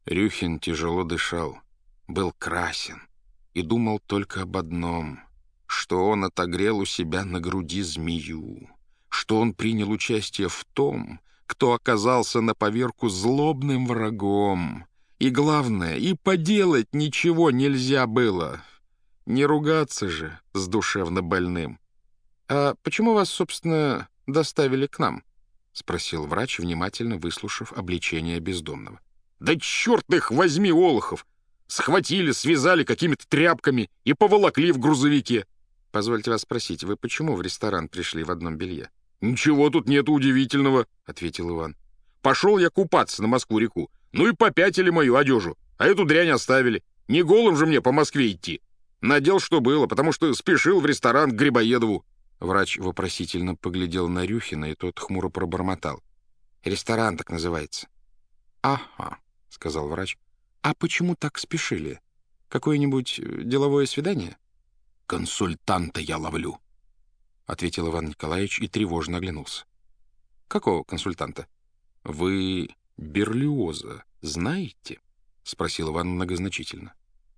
Рюхин тяжело дышал, был красен и думал только об одном, что он отогрел у себя на груди змею, что он принял участие в том, кто оказался на поверку злобным врагом. И главное, и поделать ничего нельзя было. Не ругаться же с душевно больным. «А почему вас, собственно, доставили к нам?» — спросил врач, внимательно выслушав обличение бездомного. «Да черт их возьми, олухов! Схватили, связали какими-то тряпками и поволокли в грузовике». «Позвольте вас спросить, вы почему в ресторан пришли в одном белье?» «Ничего тут нет удивительного», — ответил Иван. «Пошел я купаться на Москву-реку. Ну и попятили мою одежу, а эту дрянь оставили. Не голым же мне по Москве идти. Надел, что было, потому что спешил в ресторан к Грибоедову». Врач вопросительно поглядел на Рюхина, и тот хмуро пробормотал. «Ресторан так называется». «Ага», — сказал врач. «А почему так спешили? Какое-нибудь деловое свидание?» «Консультанта я ловлю», — ответил Иван Николаевич и тревожно оглянулся. «Какого консультанта?» «Вы Берлиоза знаете?» — спросил Иван многозначительно.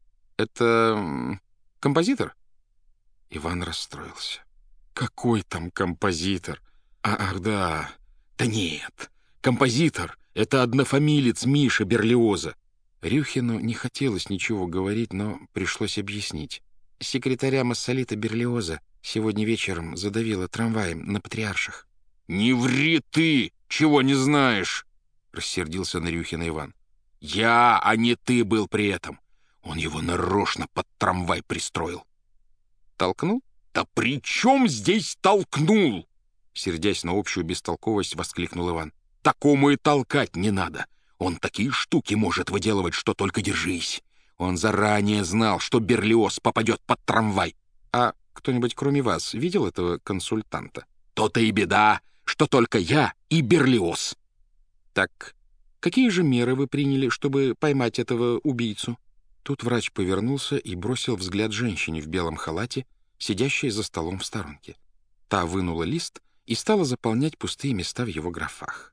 «Это композитор?» Иван расстроился. «Какой там композитор? Ах, да. Да нет, композитор — это однофамилец Миша Берлиоза». Рюхину не хотелось ничего говорить, но пришлось объяснить. Секретаря Массолита Берлиоза сегодня вечером задавило трамваем на Патриарших. «Не ври ты, чего не знаешь!» — рассердился на Рюхина Иван. «Я, а не ты был при этом. Он его нарочно под трамвай пристроил». «Толкнул?» «Да при чем здесь толкнул?» Сердясь на общую бестолковость, воскликнул Иван. «Такому и толкать не надо. Он такие штуки может выделывать, что только держись. Он заранее знал, что Берлиоз попадет под трамвай». «А кто-нибудь кроме вас видел этого консультанта?» «То-то и беда, что только я и Берлиоз». «Так какие же меры вы приняли, чтобы поймать этого убийцу?» Тут врач повернулся и бросил взгляд женщине в белом халате, сидящей за столом в сторонке. Та вынула лист и стала заполнять пустые места в его графах.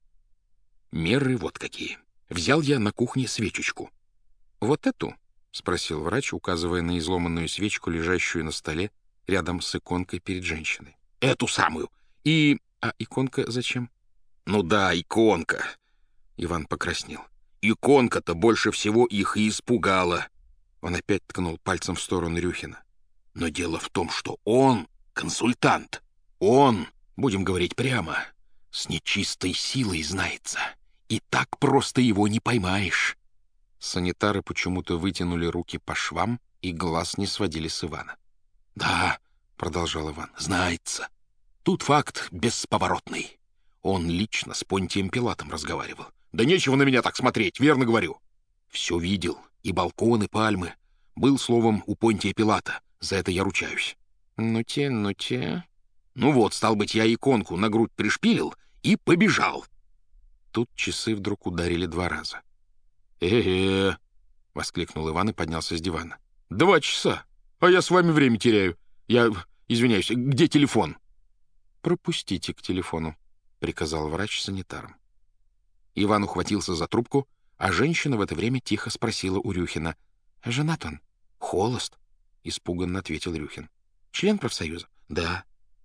«Меры вот какие. Взял я на кухне свечечку». «Вот эту?» — спросил врач, указывая на изломанную свечку, лежащую на столе рядом с иконкой перед женщиной. «Эту самую. И...» «А иконка зачем?» «Ну да, иконка». Иван покраснел. «Иконка-то больше всего их и испугала». Он опять ткнул пальцем в сторону Рюхина. «Но дело в том, что он консультант. Он, будем говорить прямо, с нечистой силой знается. И так просто его не поймаешь». Санитары почему-то вытянули руки по швам и глаз не сводили с Ивана. «Да», — продолжал Иван, — «знается. Тут факт бесповоротный. Он лично с Понтием Пилатом разговаривал. Да нечего на меня так смотреть, верно говорю. Все видел, и балконы, пальмы. Был, словом, у Понтия Пилата. За это я ручаюсь». «Ну-те, ну-те...» «Ну вот, стал быть, я иконку на грудь пришпилил и побежал». Тут часы вдруг ударили 2 раза. «Э-э-э!» — воскликнул Иван и поднялся с дивана. 2 часа! А я с вами время теряю. Я извиняюсь, где телефон?» «Пропустите к телефону», — приказал врач санитарам. Иван ухватился за трубку, а женщина в это время тихо спросила у Рюхина. «Женат он?» «Холост», — испуганно ответил Рюхин. «Член профсоюза?» «Да».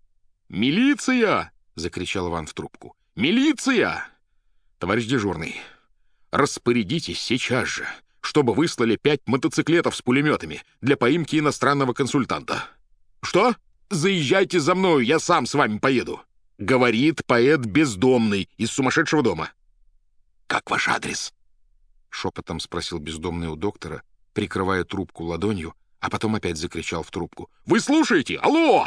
«Милиция!» — закричал Иван в трубку. «Милиция! Товарищ дежурный, распорядитесь сейчас же, чтобы выслали 5 мотоциклетов с пулеметами для поимки иностранного консультанта». «Что? Заезжайте за мною, я сам с вами поеду», — говорит поэт бездомный из сумасшедшего дома. «Как ваш адрес?» — шепотом спросил бездомный у доктора, прикрывая трубку ладонью, а потом опять закричал в трубку. «Вы слушаете? Алло!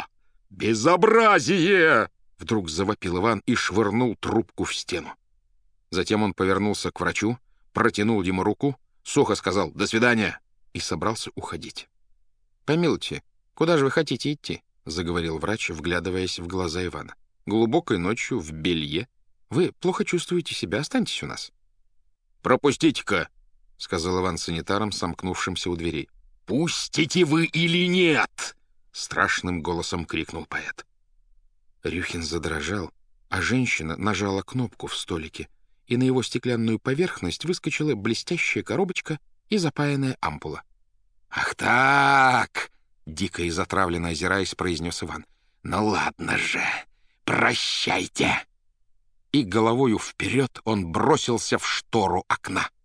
Безобразие!» Вдруг завопил Иван и швырнул трубку в стену. Затем он повернулся к врачу, протянул ему руку, сухо сказал «до свидания» и собрался уходить. «Помилуйте, куда же вы хотите идти?» — заговорил врач, вглядываясь в глаза Ивана. «Глубокой ночью в белье. Вы плохо чувствуете себя, останьтесь у нас». «Пропустите-ка», — сказал Иван санитаром, сомкнувшимся у дверей. «Пустите вы или нет?» — страшным голосом крикнул поэт. Рюхин задрожал, а женщина нажала кнопку в столике, и на его стеклянную поверхность выскочила блестящая коробочка и запаянная ампула. «Ах так!» — дико и затравленно озираясь, произнес Иван. «Ну ладно же! Прощайте!» И головою вперед он бросился в штору окна.